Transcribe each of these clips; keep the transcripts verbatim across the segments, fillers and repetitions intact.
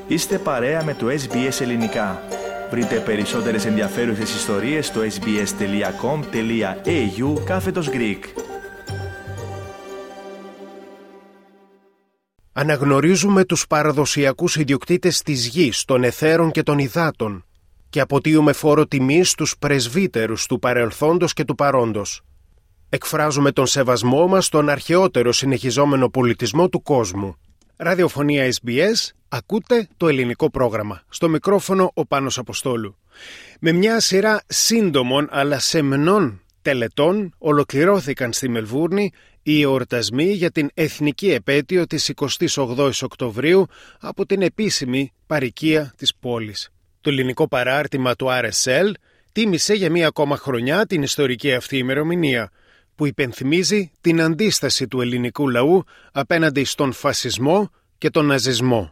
Είστε παρέα με το ες μπι ες Ελληνικά. Βρείτε περισσότερες ενδιαφέρουσες ιστορίες στο sbs.com.au κάθετος Greek. Αναγνωρίζουμε τους παραδοσιακούς ιδιοκτήτες της γης, των αιθέρων και των υδάτων και αποτείουμε φόρο τιμής στους πρεσβύτερους του παρελθόντος και του παρόντος. Εκφράζουμε τον σεβασμό μας στον αρχαιότερο συνεχιζόμενο πολιτισμό του κόσμου. Ραδιοφωνία ες μπι ες, ακούτε το ελληνικό πρόγραμμα. Στο μικρόφωνο ο Πάνος Αποστόλου. Με μια σειρά σύντομων αλλά σεμνών τελετών ολοκληρώθηκαν στη Μελβούρνη οι εορτασμοί για την εθνική επέτειο της εικοστής όγδοης Οκτωβρίου από την επίσημη παροικία της πόλης. Το ελληνικό παράρτημα του αρ ες ελ τίμησε για μία ακόμα χρονιά την ιστορική αυτή ημερομηνία, που υπενθυμίζει την αντίσταση του ελληνικού λαού απέναντι στον φασισμό και τον ναζισμό.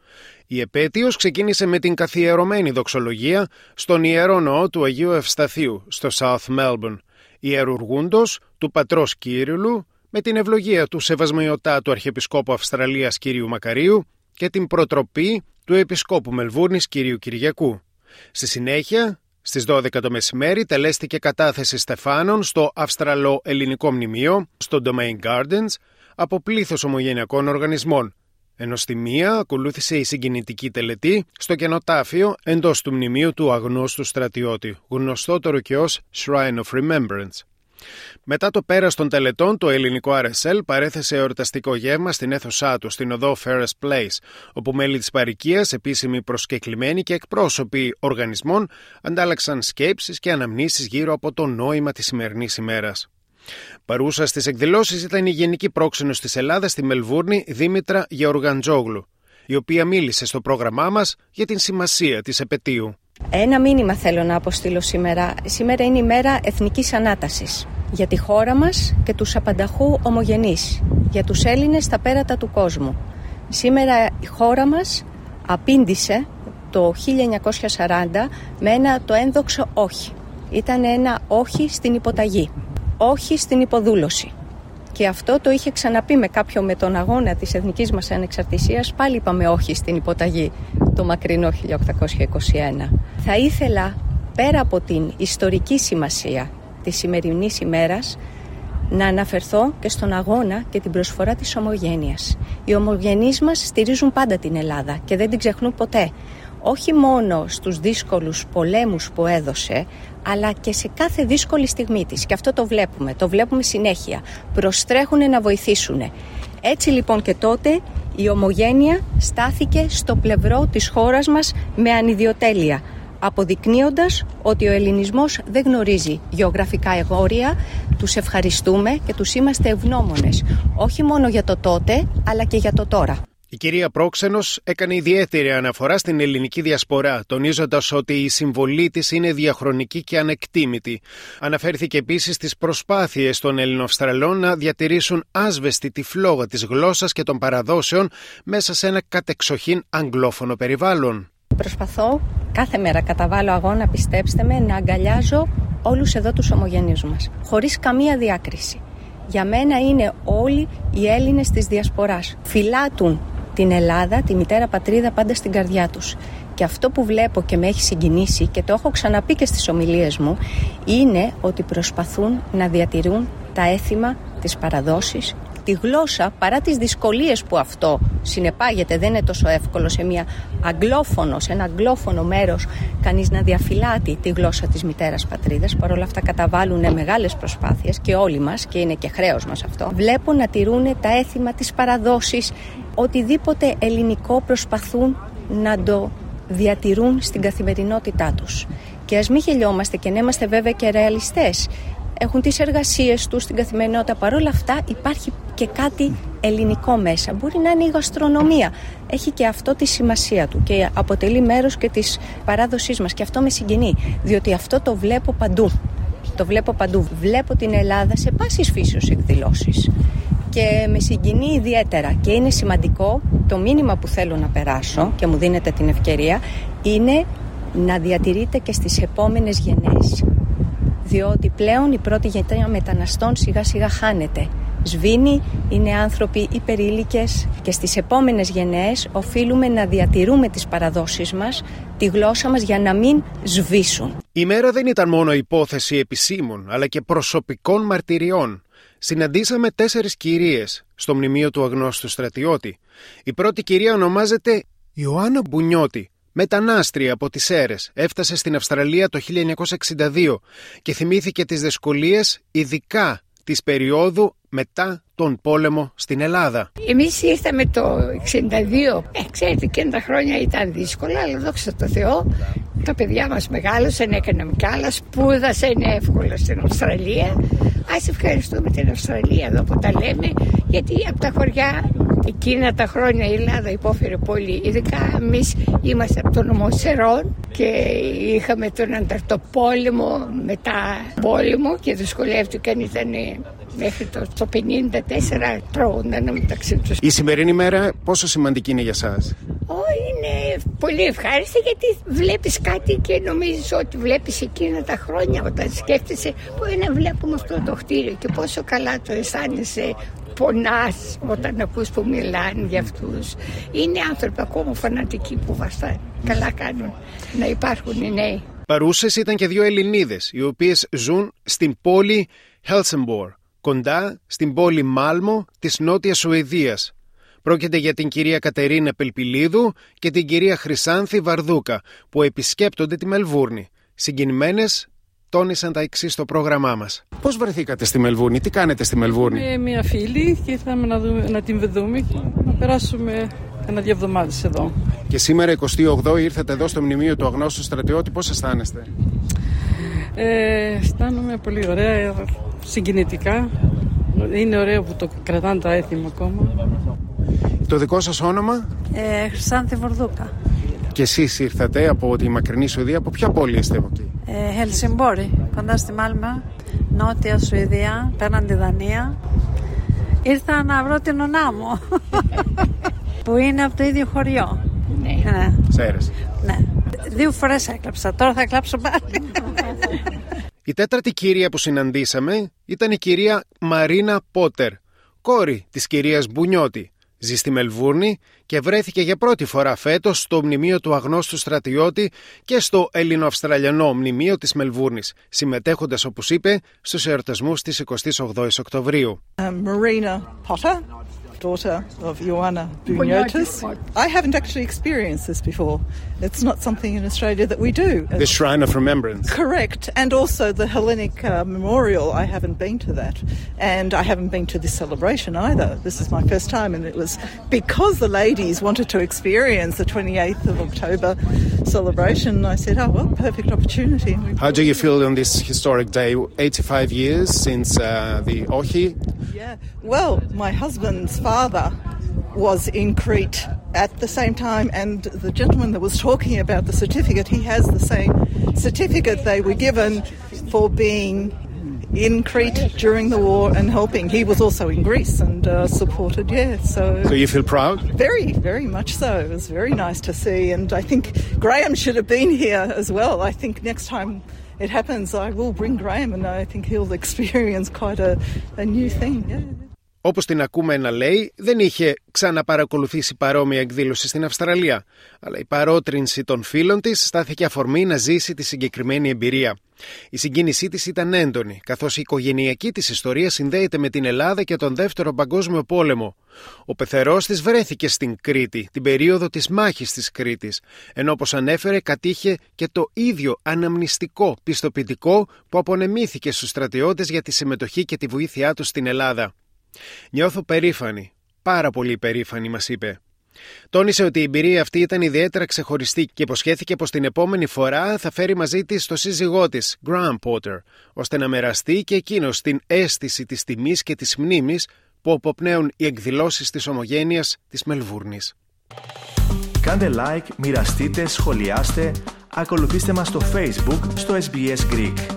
Η επέτειος ξεκίνησε με την καθιερωμένη δοξολογία στον Ιερό Ναό του Αγίου Ευσταθείου στο South Melbourne, ιερουργούντος του πατρός Κύριλλου, με την ευλογία του Σεβασμιωτάτου Αρχιεπισκόπου Αυστραλίας κ. Μακαρίου και την προτροπή του Επισκόπου Μελβούρνης κ. Κυριακού. Στη συνέχεια, στις δώδεκα το μεσημέρι, τελέστηκε κατάθεση στεφάνων στο Αυστραλο-Ελληνικό Μνημείο, στο Domain Gardens, από πλήθος ομογενειακών οργανισμών, ενώ στη μία ακολούθησε η συγκινητική τελετή στο κενοτάφιο εντός του μνημείου του αγνώστου στρατιώτη, γνωστότερο και ως Shrine of Remembrance. Μετά το πέρας των τελετών, το ελληνικό αρ ες ελ παρέθεσε εορταστικό γεύμα στην αίθουσά του, στην οδό Ferris Place, όπου μέλη της παροικίας, επίσημοι προσκεκλημένοι και εκπρόσωποι οργανισμών αντάλλαξαν σκέψεις και αναμνήσεις γύρω από το νόημα της σημερινής ημέρας. Παρούσα στις εκδηλώσεις ήταν η Γενική Πρόξενος της Ελλάδας στη Μελβούρνη, Δήμητρα Γεωργαντζόγλου, η οποία μίλησε στο πρόγραμμά μας για την σημασία της επετείου. Ένα μήνυμα θέλω να αποστείλω σήμερα. Σήμερα είναι η μέρα εθνικής ανάτασης για τη χώρα μας και τους απανταχού ομογενείς, για τους Έλληνες στα πέρατα του κόσμου. Σήμερα η χώρα μας απήντησε το χίλια εννιακόσια σαράντα με ένα το ένδοξο όχι. Ήταν ένα όχι στην υποταγή, όχι στην υποδούλωση. Και αυτό το είχε ξαναπεί με κάποιο με τον αγώνα της εθνικής μας ανεξαρτησίας. Πάλι είπαμε όχι στην υποταγή το μακρινό χίλια οκτακόσια είκοσι ένα. Θα ήθελα, πέρα από την ιστορική σημασία της σημερινής ημέρας, να αναφερθώ και στον αγώνα και την προσφορά της ομογένειας. Οι ομογενείς μας στηρίζουν πάντα την Ελλάδα και δεν την ξεχνούν ποτέ. Όχι μόνο στους δύσκολους πολέμους που έδωσε, αλλά και σε κάθε δύσκολη στιγμή της. Και αυτό το βλέπουμε, το βλέπουμε συνέχεια. Προστρέχουν να βοηθήσουν. Έτσι λοιπόν και τότε η ομογένεια στάθηκε στο πλευρό της χώρας μας με ανιδιοτέλεια, αποδεικνύοντας ότι ο ελληνισμός δεν γνωρίζει γεωγραφικά εγώρια. Τους ευχαριστούμε και τους είμαστε ευγνώμονες, όχι μόνο για το τότε, αλλά και για το τώρα. Η κυρία Πρόξενος έκανε ιδιαίτερη αναφορά στην ελληνική διασπορά, τονίζοντας ότι η συμβολή της είναι διαχρονική και ανεκτήμητη. Αναφέρθηκε επίσης στις προσπάθειες των Ελληνοαυστραλών να διατηρήσουν άσβεστη τη φλόγα της γλώσσας και των παραδόσεων μέσα σε ένα κατεξοχήν αγγλόφωνο περιβάλλον. Προσπαθώ κάθε μέρα, καταβάλω αγώνα, πιστέψτε με, να αγκαλιάζω όλους εδώ τους ομογενείς μας, χωρίς καμία διάκριση. Για μένα είναι όλοι οι Έλληνες της διασποράς. Φυλάτουν την Ελλάδα, τη μητέρα πατρίδα, πάντα στην καρδιά τους. Και αυτό που βλέπω και με έχει συγκινήσει και το έχω ξαναπεί και στις ομιλίες μου, είναι ότι προσπαθούν να διατηρούν τα έθιμα, τις παραδόσεις, τη γλώσσα, παρά τις δυσκολίες που αυτό συνεπάγεται. Δεν είναι τόσο εύκολο σε μια αγγλόφωνο, σε ένα αγγλόφωνο μέρος κανείς να διαφυλάτει τη γλώσσα της μητέρας πατρίδας. Παρ' όλα αυτά καταβάλουν μεγάλες προσπάθειες και όλοι μας, και είναι και χρέος μας αυτό. Βλέπω να τηρούν τα έθιμα, τις παραδόσεις, οτιδήποτε ελληνικό προσπαθούν να το διατηρούν στην καθημερινότητά τους. Και ας μην γελιόμαστε και να είμαστε βέβαια και ρεαλιστές. Έχουν τις εργασίες τους στην καθημερινότητα. Παρ' όλα αυτά υπάρχει και κάτι ελληνικό μέσα. Μπορεί να είναι η γαστρονομία. Έχει και αυτό τη σημασία του και αποτελεί μέρος και της παράδοσής μας. Και αυτό με συγκινεί, διότι αυτό το βλέπω παντού. Το βλέπω παντού. Βλέπω την Ελλάδα σε πάσης φύσεως εκδηλώσεις. Και με συγκινεί ιδιαίτερα. Και είναι σημαντικό, το μήνυμα που θέλω να περάσω, και μου δίνετε την ευκαιρία, είναι να διατηρείτε και στις επόμενες γενναίες. Διότι πλέον η πρώτη γενιά μεταναστών σιγά σιγά χάνεται. σβήνει, είναι άνθρωποι υπερήλικες και στις επόμενες γενναίες οφείλουμε να διατηρούμε τις παραδόσεις μας, τη γλώσσα μας για να μην σβήσουν. Η μέρα δεν ήταν μόνο υπόθεση επισήμων, αλλά και προσωπικών μαρτυριών. Συναντήσαμε τέσσερις κυρίες στο μνημείο του αγνώστου στρατιώτη. Η πρώτη κυρία ονομάζεται Ιωάννα Μπουνιώτη, μετανάστρια από τις Σέρρες. Έφτασε στην Αυστραλία το χίλια εννιακόσια εξήντα δύο και θυμήθηκε τις δυσκολίες, ειδικά της περίοδου μετά τον πόλεμο στην Ελλάδα. Εμείς ήρθαμε το εξήντα δύο. Ε, ξέρετε, και τα χρόνια ήταν δύσκολα, αλλά δόξα τω Θεώ, τα παιδιά μας μεγάλωσαν, έκαναν κι άλλα, σπούδασαν εύκολα στην Αυστραλία. Ας ευχαριστούμε την Αυστραλία εδώ που τα λέμε, γιατί από τα χωριά εκείνα τα χρόνια η Ελλάδα υπόφερε πολύ. Ειδικά εμείς είμαστε από τον νομό Σερών και είχαμε τον Ανταρτοπόλεμο μετά πόλεμο και δυσκολεύτηκαν, ήταν μέχρι το, το πενήντα τέσσερα τρώγονταν μεταξύ τους. Η σημερινή μέρα πόσο σημαντική είναι για σας? Ω, είναι πολύ ευχάριστη, γιατί βλέπεις κάτι και νομίζεις ότι βλέπεις εκείνα τα χρόνια, όταν σκέφτεσαι που να βλέπουμε αυτό το κτίριο και πόσο καλά το αισθάνεσαι. Πονάς όταν ακούς που μιλάνε για αυτούς. Είναι άνθρωποι ακόμα φανατικοί που βαστάνε. Καλά κάνουν να υπάρχουν οι νέοι. Παρούσες ήταν και δύο Ελληνίδες, οι οποίες ζουν στην πόλη Helsingborg, κοντά στην πόλη Μάλμο της Νότιας Σουηδίας. Πρόκειται για την κυρία Κατερίνα Πελπιλίδου και την κυρία Χρυσάνθη Βαρδούκα, που επισκέπτονται τη Μελβούρνη. Συγκινημένες, τόνισαν τα εξής στο πρόγραμμά μας. Πώς βρεθήκατε στη Μελβούρνη, τι κάνετε στη Μελβούρνη? Με μια φίλη και ήρθαμε να, δούμε, να την δούμε και να περάσουμε ένα δύο εβδομάδες εδώ. Και σήμερα εικοστή όγδοη ήρθατε εδώ στο μνημείο του αγνώστου στρατιώτη, πώς αισθάνεστε? Ε, αισθάνομαι πολύ ωραία, συγκινητικά. Είναι ωραίο που το κρατάνε τα έθιμα ακόμα. Το δικό σας όνομα? Ε, Χρυσάνθη Βαρδούκα. Και εσείς ήρθατε από τη μακρινή Σουηδία, από ποια πόλη είστε από εκεί? Ε, Χελσιμπόρη, κοντά στη Μάλμα, Νότια Σουηδία, πέραν τη Δανία. Ήρθα να βρω την ονά μου, που είναι από το ίδιο χωριό. Ναι. Ναι. Σέρρες. Ναι. Δύο φορές έκλαψα, τώρα θα κλάψω πάλι. Η τέταρτη κυρία που συναντήσαμε ήταν η κυρία Μαρίνα Πότερ, κόρη της κυρίας Μπουνιώτη. Ζει στη Μελβούρνη και βρέθηκε για πρώτη φορά φέτος στο μνημείο του αγνώστου στρατιώτη και στο Ελληνοαυστραλιανό μνημείο της Μελβούρνης, συμμετέχοντας, όπως είπε, στους εορτασμούς της εικοστής όγδοης Οκτωβρίου. Um, Marina Potter, daughter of Ioanna Bouniotis. I haven't actually experienced this before. It's not something in Australia that we do. The Shrine of Remembrance. Correct. And also the Hellenic uh, Memorial, I haven't been to that. And I haven't been to this celebration either. This is my first time, and it was because the ladies wanted to experience the twenty-eighth of October celebration. I said, oh, well, perfect opportunity. How do you feel on this historic day, eighty-five years since uh, the Ohi? Yeah, well, my husband's father was in Crete at the same time, and the gentleman that was talking about the certificate, he has the same certificate they were given for being in Crete during the war and helping. He was also in Greece and uh, supported, yeah, so... So you feel proud? Very, very much so. It was very nice to see, and I think Graham should have been here as well. I think next time it happens, I will bring Graham, and I think he'll experience quite a, a new thing, yeah. Όπως την ακούμε να λέει, δεν είχε ξαναπαρακολουθήσει παρόμοια εκδήλωση στην Αυστραλία, αλλά η παρότρινση των φίλων της στάθηκε αφορμή να ζήσει τη συγκεκριμένη εμπειρία. Η συγκίνησή της ήταν έντονη, καθώς η οικογενειακή της ιστορία συνδέεται με την Ελλάδα και τον Δεύτερο Παγκόσμιο Πόλεμο. Ο πεθερός της βρέθηκε στην Κρήτη, την περίοδο της μάχης της Κρήτης, ενώ όπως ανέφερε κατήχε και το ίδιο αναμνηστικό πιστοποιητικό που απονεμήθηκε στους στρατιώτες για τη συμμετοχή και τη βοήθειά τους στην Ελλάδα. «Νιώθω περήφανη, πάρα πολύ περήφανη», μας είπε. Τόνισε ότι η εμπειρία αυτή ήταν ιδιαίτερα ξεχωριστή και υποσχέθηκε πως την επόμενη φορά θα φέρει μαζί της το σύζυγό της, Graham Potter, ώστε να μοιραστεί και εκείνος την αίσθηση της τιμής και της μνήμης που αποπνέουν οι εκδηλώσεις της ομογένειας της Μελβούρνης. Κάντε like, μοιραστείτε, σχολιάστε, ακολουθήστε μας στο Facebook στο ες μπι ες Greek.